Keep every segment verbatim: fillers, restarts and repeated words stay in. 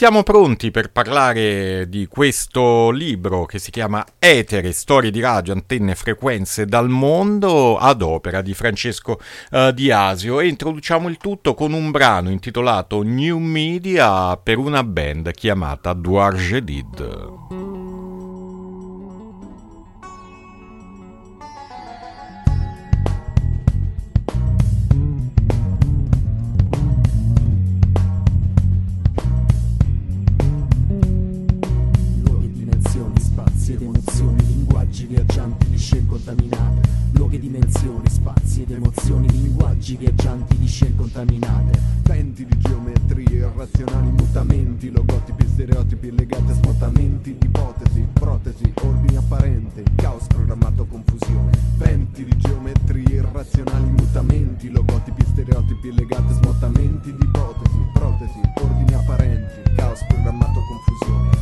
Siamo pronti per parlare di questo libro che si chiama Etere, storie di radio, antenne e frequenze dal mondo, ad opera di Francesco uh, Di Asio, e introduciamo il tutto con un brano intitolato New Media per una band chiamata Douar Jadid. Viaggianti di scene contaminate, luoghi, dimensioni, spazi ed emozioni, linguaggi viaggianti di scene contaminate, venti di geometrie irrazionali, mutamenti, logotipi, stereotipi legati a svuotamenti, ipotesi, protesi, ordini apparenti, caos programmato, confusione, venti di geometrie irrazionali, mutamenti, logotipi, stereotipi legati a svuotamenti, ipotesi, protesi, ordini apparenti, caos programmato, confusione.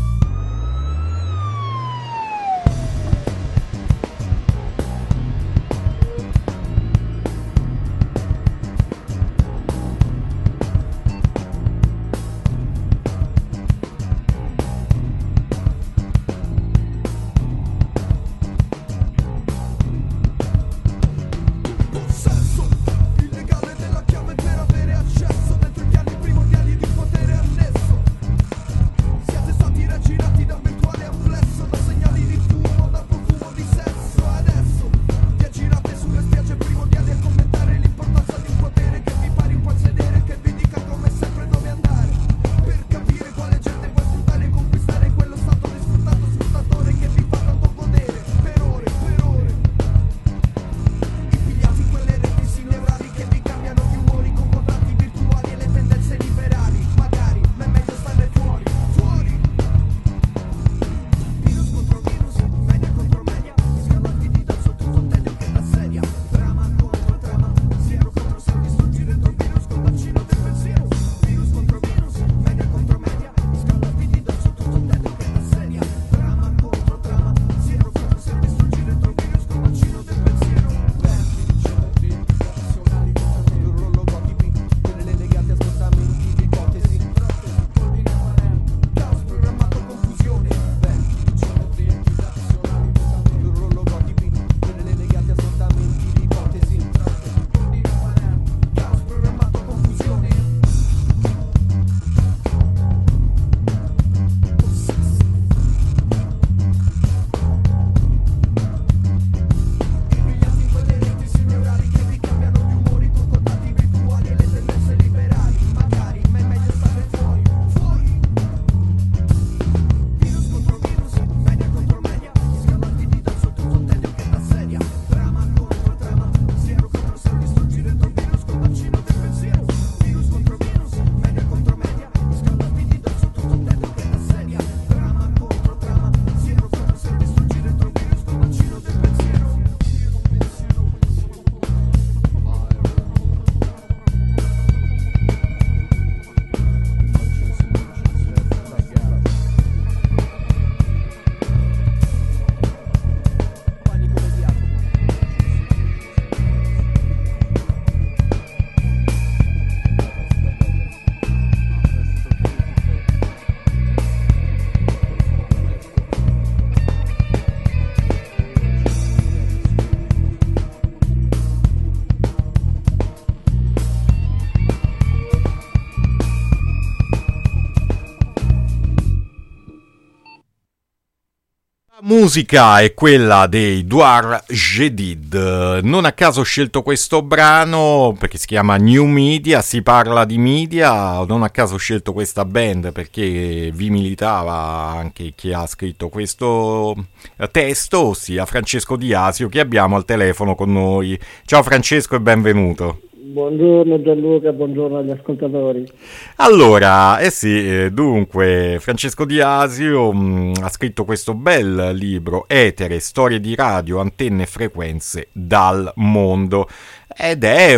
Musica è quella dei Douar Jadid. Non a caso ho scelto questo brano perché si chiama New Media, si parla di media. Non a caso ho scelto questa band perché vi militava anche chi ha scritto questo testo, ossia Francesco Di Asio, che abbiamo al telefono con noi. Ciao Francesco e benvenuto. Buongiorno Gianluca, buongiorno agli ascoltatori. Allora, eh sì, eh, dunque, Francesco Di Asio mh, ha scritto questo bel libro, Etere, storie di radio, antenne e frequenze dal mondo. ed è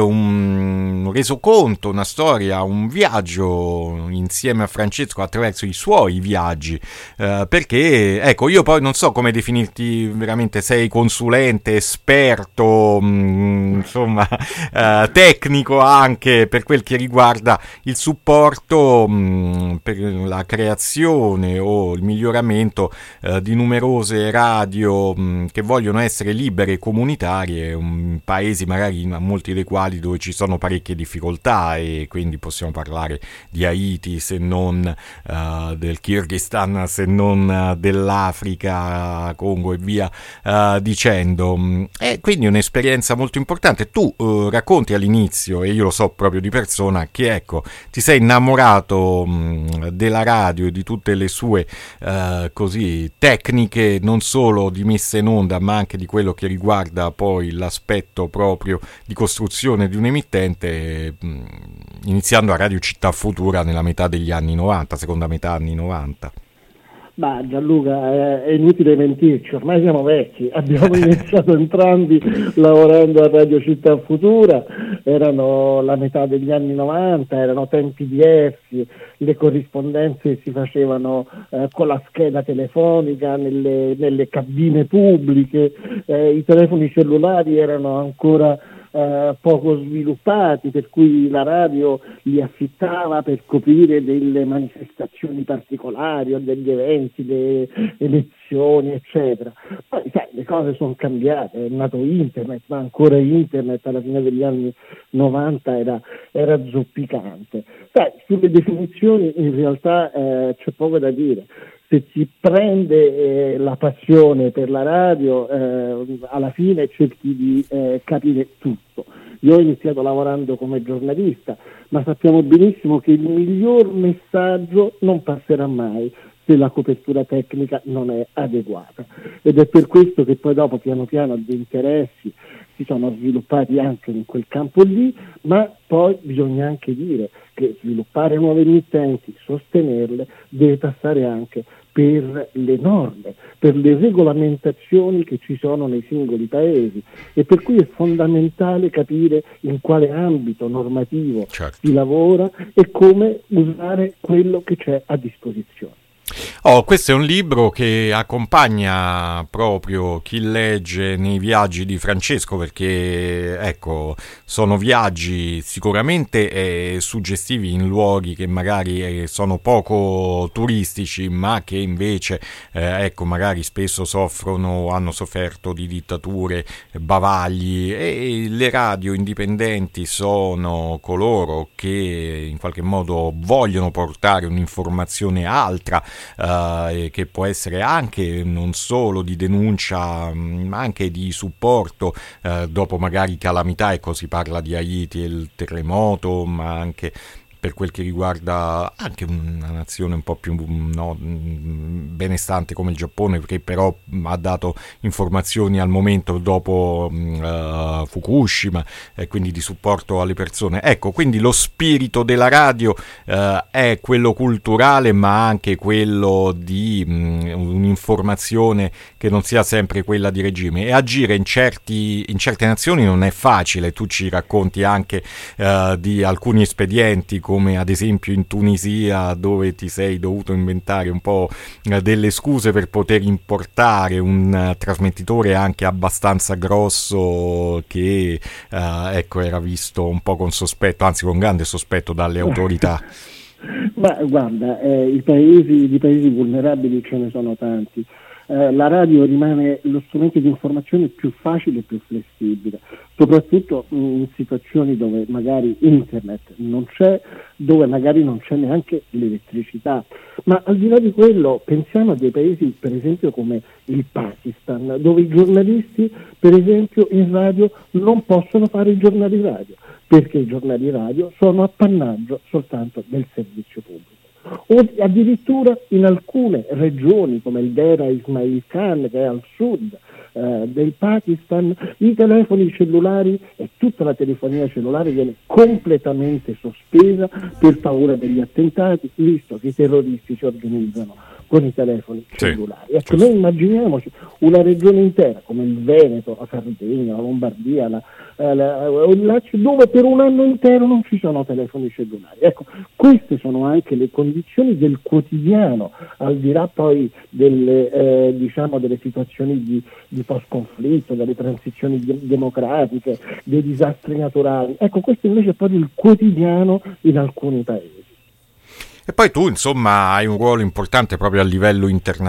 un resoconto, una storia, un viaggio insieme a Francesco attraverso i suoi viaggi, eh, perché ecco, io poi non so come definirti veramente, sei consulente, esperto, mh, insomma eh, tecnico anche per quel che riguarda il supporto mh, per la creazione o il miglioramento eh, di numerose radio mh, che vogliono essere libere e comunitarie, um, paesi magari molti dei quali dove ci sono parecchie difficoltà, e quindi possiamo parlare di Haiti, se non uh, del Kirghizistan, se non uh, dell'Africa, Congo e via uh, dicendo. E quindi un'esperienza molto importante. Tu uh, racconti all'inizio, e io lo so proprio di persona, che ecco, ti sei innamorato mh, della radio e di tutte le sue uh, così tecniche, non solo di messa in onda ma anche di quello che riguarda poi l'aspetto proprio di costruzione di un emittente, mh, iniziando a Radio Città Futura nella metà degli anni novanta, seconda metà anni novanta. Ma Gianluca, è, è inutile mentirci, ormai siamo vecchi, abbiamo iniziato entrambi lavorando a Radio Città Futura, erano la metà degli anni novanta, erano tempi diversi, le corrispondenze si facevano eh, con la scheda telefonica nelle, nelle cabine pubbliche, eh, i telefoni cellulari erano ancora Uh, poco sviluppati, per cui la radio li affittava per coprire delle manifestazioni particolari o degli eventi, le elezioni, eccetera. Poi sai, le cose sono cambiate, è nato internet, ma ancora internet alla fine degli anni novanta era, era zoppicante. Sai, sulle definizioni in realtà eh, c'è poco da dire. Se si prende eh, la passione per la radio, eh, alla fine cerchi di eh, capire tutto. Io ho iniziato lavorando come giornalista, ma sappiamo benissimo che il miglior messaggio non passerà mai se la copertura tecnica non è adeguata. Ed è per questo che poi dopo piano piano gli interessi si sono sviluppati anche in quel campo lì, ma poi bisogna anche dire che sviluppare nuove emittenti, sostenerle, deve passare anche per le norme, per le regolamentazioni che ci sono nei singoli paesi, e per cui è fondamentale capire in quale ambito normativo certo. si lavora e come usare quello che c'è a disposizione. Oh, questo è un libro che accompagna proprio chi legge nei viaggi di Francesco, perché ecco, sono viaggi sicuramente eh, suggestivi in luoghi che magari eh, sono poco turistici, ma che invece eh, ecco, magari spesso soffrono, hanno sofferto di dittature, bavagli, e le radio indipendenti sono coloro che in qualche modo vogliono portare un'informazione altra, Uh, che può essere anche non solo di denuncia ma anche di supporto uh, dopo magari calamità, ecco, si parla di Haiti e il terremoto, ma anche per quel che riguarda anche una nazione un po' più no, benestante come il Giappone, che però ha dato informazioni al momento dopo uh, Fukushima, e quindi di supporto alle persone. Ecco, quindi lo spirito della radio uh, è quello culturale, ma anche quello di um, un'informazione che non sia sempre quella di regime, e agire in, certi, in certe nazioni non è facile. Tu ci racconti anche uh, di alcuni espedienti, come ad esempio in Tunisia, dove ti sei dovuto inventare un po' delle scuse per poter importare un uh, trasmettitore anche abbastanza grosso che uh, ecco, era visto un po' con sospetto, anzi con grande sospetto dalle autorità. Ma guarda, eh, i paesi, di paesi vulnerabili ce ne sono tanti. Eh, la radio rimane lo strumento di informazione più facile e più flessibile, soprattutto in situazioni dove magari internet non c'è, dove magari non c'è neanche l'elettricità. Ma al di là di quello, pensiamo a dei paesi per esempio come il Pakistan, dove i giornalisti per esempio in radio non possono fare i giornali radio, perché i giornali radio sono appannaggio soltanto del servizio pubblico. O addirittura in alcune regioni come il Dera Ismail Khan, che è al sud eh, del Pakistan, i telefoni cellulari e tutta la telefonia cellulare viene completamente sospesa per paura degli attentati, visto che i terroristi si organizzano con i telefoni sì, cellulari. Ecco, giusto. noi immaginiamoci una regione intera come il Veneto, la Sardegna, la Lombardia, la, eh, la, il Lazio, dove per un anno intero non ci sono telefoni cellulari. Ecco, queste sono anche le condizioni del quotidiano, al di là poi delle, eh, diciamo delle situazioni di, di post-conflitto, delle transizioni de- democratiche, dei disastri naturali. Ecco, questo invece è proprio il quotidiano in alcuni paesi. E poi tu, insomma, hai un ruolo importante proprio a livello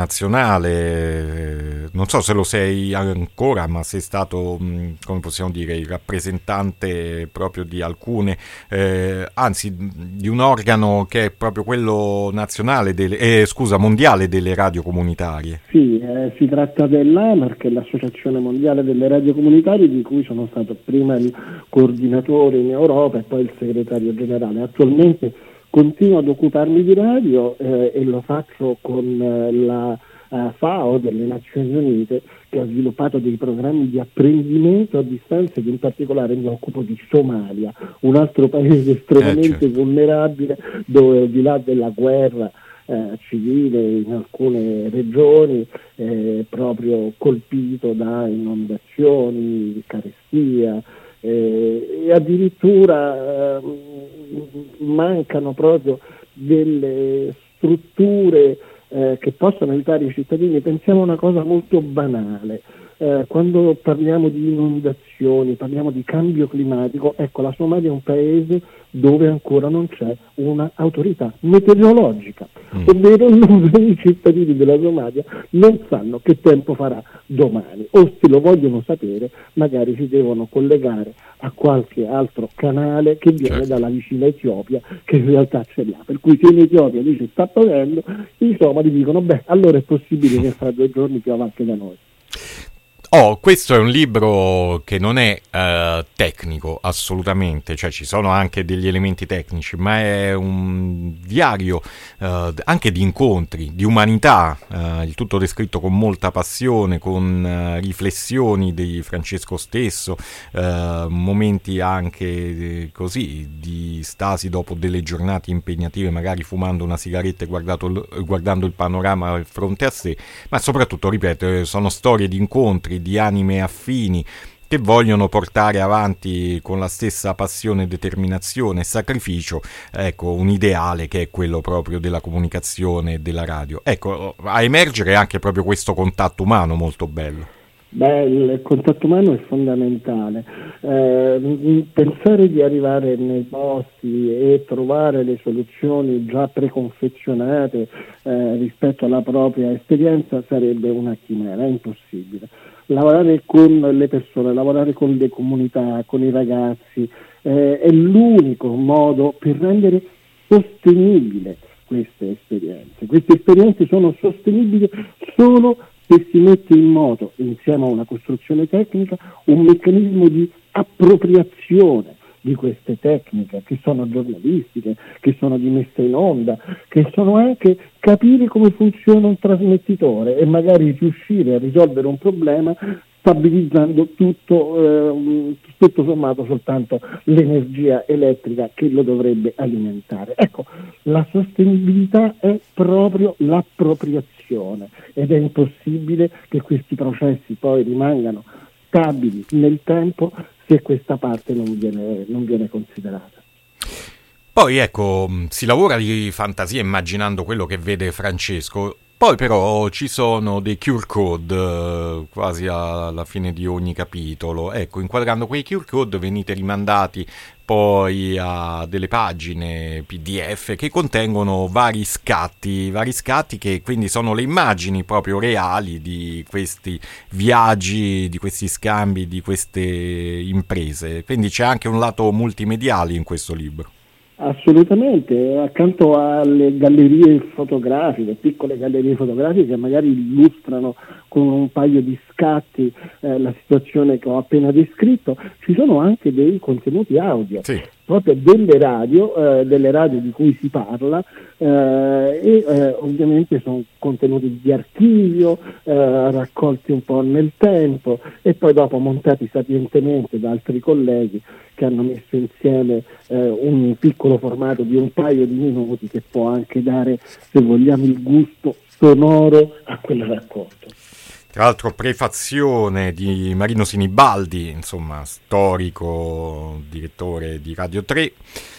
internazionale, non so se lo sei ancora, ma sei stato, come possiamo dire, il rappresentante proprio di alcune, eh, anzi di un organo che è proprio quello nazionale, delle, eh, scusa, mondiale delle radio comunitarie. Sì, eh, si tratta dell'A M A R, che è l'Associazione Mondiale delle Radio Comunitarie, di cui sono stato prima il coordinatore in Europa e poi il segretario generale. Attualmente continuo ad occuparmi di radio eh, e lo faccio con eh, la uh, FAO delle Nazioni Unite, che ha sviluppato dei programmi di apprendimento a distanza ed in particolare mi occupo di Somalia, un altro paese estremamente eh, certo. vulnerabile, dove al di là della guerra eh, civile in alcune regioni eh, proprio colpito da inondazioni, carestia, Eh, e addirittura eh, mancano proprio delle strutture eh, che possano aiutare i cittadini. Pensiamo a una cosa molto banale, eh, quando parliamo di inondazioni, parliamo di cambio climatico, ecco, la Somalia è un paese dove ancora non c'è un'autorità meteorologica, mm. ovvero i cittadini della Somalia non sanno che tempo farà domani, o se lo vogliono sapere magari si devono collegare a qualche altro canale che viene certo. dalla vicina Etiopia, che in realtà ce l'ha, per cui se in Etiopia dice sta piovendo, i somali dicono beh, allora è possibile che fra due giorni piova anche da noi. Oh, questo è un libro che non è uh, tecnico, assolutamente, cioè ci sono anche degli elementi tecnici, ma è un diario uh, anche di incontri, di umanità, uh, il tutto descritto con molta passione, con uh, riflessioni di Francesco stesso, uh, momenti anche eh, così di stasi dopo delle giornate impegnative, magari fumando una sigaretta e guardato, guardando il panorama di fronte a sé, ma soprattutto, ripeto, sono storie di incontri, di anime affini che vogliono portare avanti con la stessa passione, determinazione e sacrificio, ecco, un ideale che è quello proprio della comunicazione e della radio. Ecco, a emergere anche proprio questo contatto umano molto bello. Beh, il contatto umano è fondamentale. Eh, pensare di arrivare nei posti e trovare le soluzioni già preconfezionate eh, rispetto alla propria esperienza sarebbe una chimera, è impossibile. Lavorare con le persone, lavorare con le comunità, con i ragazzi, eh, è l'unico modo per rendere sostenibile queste esperienze. Queste esperienze sono sostenibili solo se si mette in moto, insieme a una costruzione tecnica, un meccanismo di appropriazione di queste tecniche, che sono giornalistiche, che sono di messa in onda, che sono anche capire come funziona un trasmettitore e magari riuscire a risolvere un problema stabilizzando tutto, eh, tutto sommato soltanto l'energia elettrica che lo dovrebbe alimentare. Ecco, la sostenibilità è proprio l'appropriazione ed è impossibile che questi processi poi rimangano stabili nel tempo se questa parte non viene, non viene considerata. Poi ecco, si lavora di fantasia immaginando quello che vede Francesco. Poi però ci sono dei Q R code eh, quasi alla fine di ogni capitolo. Ecco, inquadrando quei Q R code venite rimandati poi a delle pagine P D F che contengono vari scatti, vari scatti che quindi sono le immagini proprio reali di questi viaggi, di questi scambi, di queste imprese. Quindi c'è anche un lato multimediale in questo libro. Assolutamente, accanto alle gallerie fotografiche, piccole gallerie fotografiche che magari illustrano con un paio di scatti eh, la situazione che ho appena descritto, ci sono anche dei contenuti audio, sì. proprio delle radio, eh, delle radio di cui si parla eh, e eh, ovviamente sono contenuti di archivio, eh, raccolti un po' nel tempo e poi dopo montati sapientemente da altri colleghi che hanno messo insieme eh, un piccolo formato di un paio di minuti che può anche dare, se vogliamo, il gusto sonoro a quel racconto. Tra l'altro prefazione di Marino Sinibaldi, insomma storico direttore di Radio tre,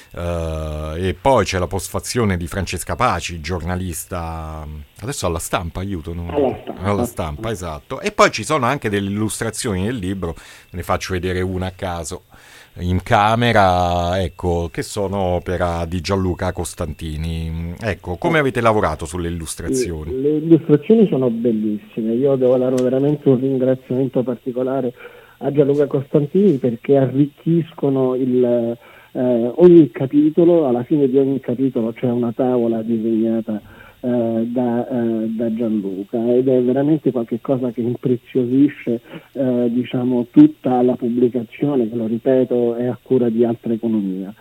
uh, e poi c'è la postfazione di Francesca Paci, giornalista adesso alla Stampa, aiuto, no? alla, stampa. alla Stampa, esatto. E poi ci sono anche delle illustrazioni del libro, ne faccio vedere una a caso in camera, ecco, che sono opera di Gianluca Costantini. Ecco, come avete lavorato sulle illustrazioni? Le, le illustrazioni sono bellissime, io devo dare veramente un ringraziamento particolare a Gianluca Costantini perché arricchiscono il, eh, ogni capitolo. Alla fine di ogni capitolo c'è una tavola disegnata eh, da, eh, da Gianluca, ed è veramente qualcosa che impreziosisce eh, diciamo tutta la pubblicazione, che lo ripeto è a cura di Altra Economia.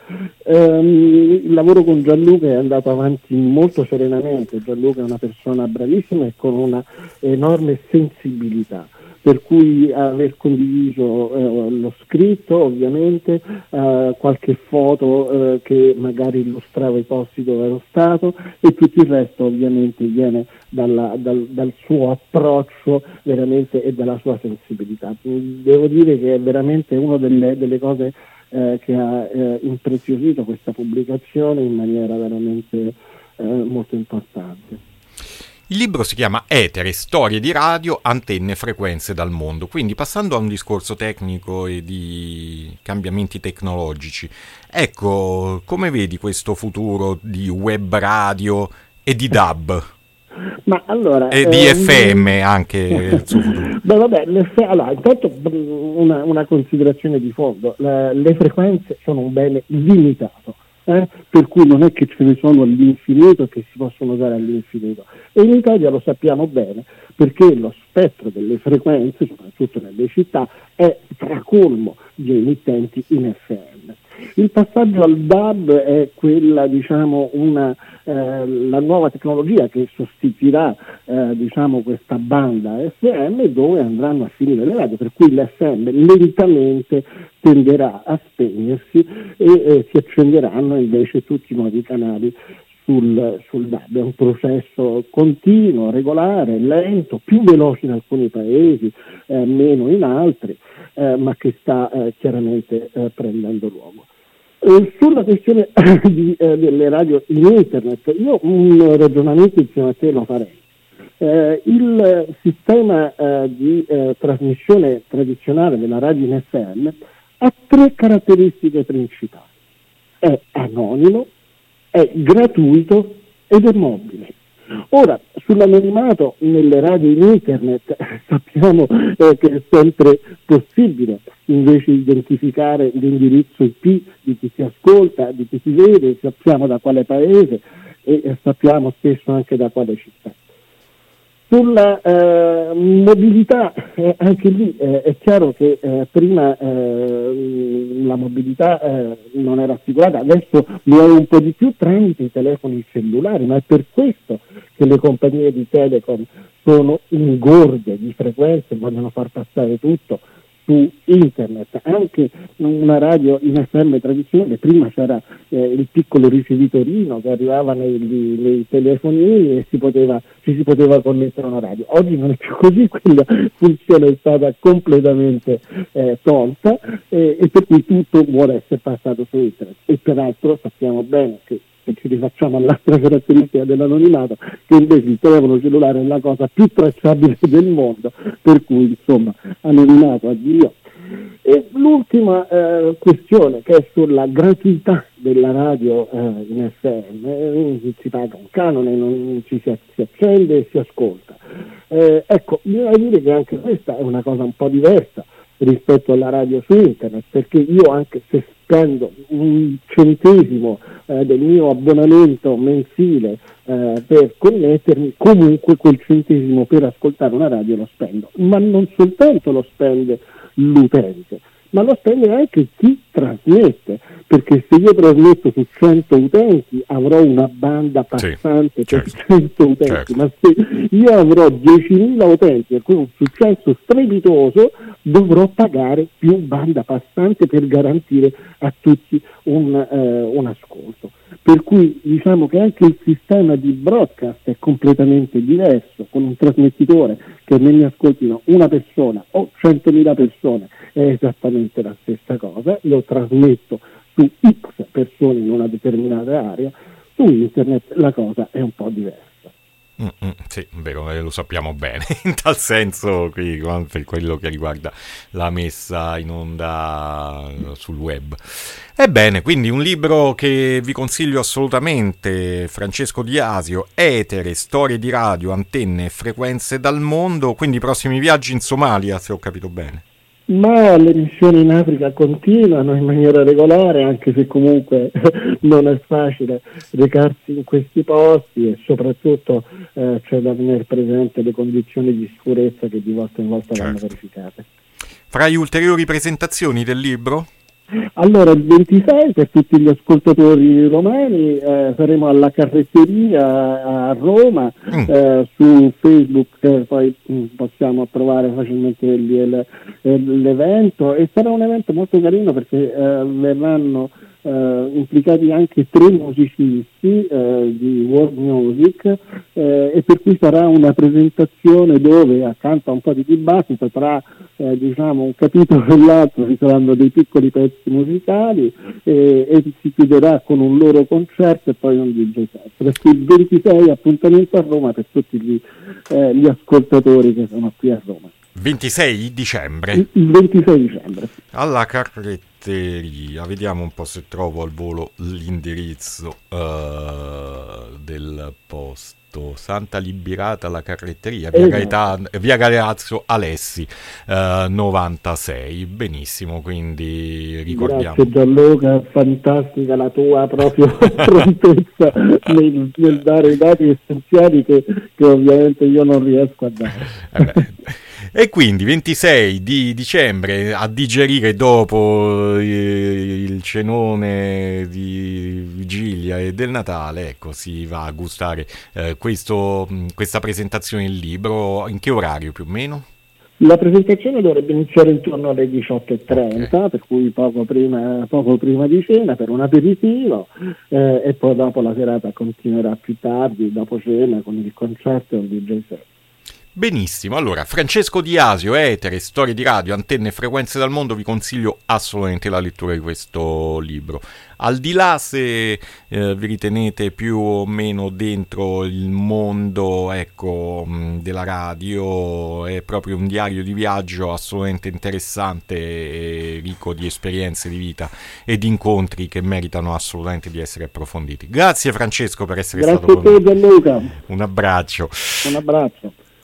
Ehm, il lavoro con Gianluca è andato avanti molto serenamente. Gianluca è una persona bravissima e con una enorme sensibilità, per cui aver condiviso eh, lo scritto, ovviamente, eh, qualche foto eh, che magari illustrava i posti dove ero stato, e tutto il resto ovviamente viene dalla, dal, dal suo approccio veramente e dalla sua sensibilità. Devo dire che è veramente una delle, delle cose eh, che ha eh, impreziosito questa pubblicazione in maniera veramente eh, molto importante. Il libro si chiama Etere, storie di radio, antenne, frequenze dal mondo. Quindi, passando a un discorso tecnico e di cambiamenti tecnologici, ecco, come vedi questo futuro di web radio e di D A B? Ma allora, e di ehm... F M anche il suo futuro. Beh, vabbè, le, allora, intanto una, una considerazione di fondo: le, le frequenze sono un bene limitato. Eh? Per cui non è che ce ne sono all'infinito, che si possono usare all'infinito, e in Italia lo sappiamo bene perché lo spettro delle frequenze, soprattutto nelle città, è tracolmo di emittenti in F M. Il passaggio al D A B è quella, diciamo, una, eh, la nuova tecnologia che sostituirà eh, diciamo questa banda F M, dove andranno a finire le radio, per cui l'F M lentamente tenderà a spegnersi e eh, si accenderanno invece tutti i nuovi canali sul, sul D A B. È un processo continuo, regolare, lento, più veloce in alcuni paesi, eh, meno in altri, eh, ma che sta eh, chiaramente eh, prendendo luogo. Eh, sulla questione di, eh, delle radio in internet, io un ragionamento insieme a te lo farei. Eh, il sistema eh, di eh, trasmissione tradizionale della radio in F M ha tre caratteristiche principali: è anonimo, è gratuito ed è mobile. Ora, sull'anonimato nelle radio in internet sappiamo eh, che è sempre possibile invece identificare l'indirizzo I P di chi si ascolta, di chi si vede, sappiamo da quale paese e eh, sappiamo spesso anche da quale città. Sulla eh, mobilità, eh, anche lì eh, è chiaro che eh, prima eh, la mobilità eh, non era assicurata, adesso lo è un po' di più tramite i telefoni cellulari, ma è per questo che le compagnie di telecom sono ingorde di frequenze, vogliono far passare tutto su internet. Anche una radio in F M tradizionale, prima c'era eh, il piccolo ricevitorino che arrivava nei, nei telefonini e si poteva, ci si poteva connettere a una radio. Oggi non è più così, quella funzione è stata completamente eh, tolta eh, e per cui tutto vuole essere passato su internet. E peraltro sappiamo bene che, se ci rifacciamo all'altra caratteristica dell'anonimato, che invece il telefono cellulare è la cosa più tracciabile del mondo, per cui insomma anonimato addio. E l'ultima eh, questione, che è sulla gratuità della radio eh, in F M, eh, si paga un canone, non ci si, si accende e si ascolta. Eh, ecco, bisogna dire che anche questa è una cosa un po' diversa rispetto alla radio su internet, perché io, anche se spendo un centesimo eh, del mio abbonamento mensile eh, per connettermi, comunque quel centesimo per ascoltare una radio lo spendo, ma non soltanto lo spende l'utente, ma lo spende anche chi trasmette, perché se io trasmetto su cento utenti avrò una banda passante sì, per certo, cento utenti, certo. Ma se io avrò diecimila utenti e con un successo strepitoso dovrò pagare più banda passante per garantire a tutti un, eh, un ascolto. per cui diciamo che anche il sistema di broadcast è completamente diverso, con un trasmettitore che ne mi ascoltino una persona o centomila persone è esattamente la stessa cosa, lo trasmetto su X persone in una determinata area, su internet la cosa è un po' diversa. Mm-mm, sì, vero, eh, lo sappiamo bene, in tal senso qui, per quello che riguarda la messa in onda sul web. Ebbene, quindi un libro che vi consiglio assolutamente, Francesco Di Asio, Etere, storie di radio, antenne e frequenze dal mondo, quindi i prossimi viaggi in Somalia, se ho capito bene. Ma le missioni in Africa continuano in maniera regolare, anche se comunque non è facile recarsi in questi posti e soprattutto eh, c'è da tenere presente le condizioni di sicurezza che di volta in volta certo. vanno verificate. Farai ulteriori presentazioni del libro? Allora, il ventisei per tutti gli ascoltatori romani eh, saremo alla Carretteria a Roma, mm. eh, su Facebook eh, poi mh, possiamo trovare facilmente il, il, l'evento, e sarà un evento molto carino perché eh, verranno eh, implicati anche tre musicisti eh, di world music eh, e per cui sarà una presentazione dove accanto a un po' di dibattito tra eh, diciamo un capitolo e l'altro ci saranno dei piccoli pezzi musicali e, e si chiuderà con un loro concerto e poi un D J set. Per cui il ventisei appuntamento a Roma per tutti gli, eh, gli ascoltatori che sono qui a Roma. ventisei dicembre? Il, il ventisei dicembre. Alla Carretteria, vediamo un po' se trovo al volo l'indirizzo uh, del posto. Santa Liberata alla Carretteria, via, esatto. Gaetano, via Galeazzo Alessi uh, novantasei. Benissimo, quindi ricordiamo. Grazie Gianluca, fantastica la tua proprio prontezza nel, nel dare i dati essenziali che, che ovviamente io non riesco a dare. Eh beh. E quindi ventisei di dicembre, a digerire dopo il cenone di vigilia e del Natale, ecco, si va a gustare eh, questo, questa presentazione del libro. In che orario più o meno? La presentazione dovrebbe iniziare intorno alle diciotto e trenta, okay. Per cui poco prima, poco prima di cena per un aperitivo eh, e poi dopo la serata continuerà più tardi, dopo cena, con il concerto e il D J set. Benissimo, allora Francesco Di Asio, Etere, storie di radio, antenne e frequenze dal mondo, vi consiglio assolutamente la lettura di questo libro. Al di là se eh, vi ritenete più o meno dentro il mondo, ecco, mh, della radio, è proprio un diario di viaggio assolutamente interessante e ricco di esperienze di vita e di incontri che meritano assolutamente di essere approfonditi. Grazie Francesco per essere Grazie stato con noi. Grazie a te Gianluca. Un abbraccio. Un abbraccio.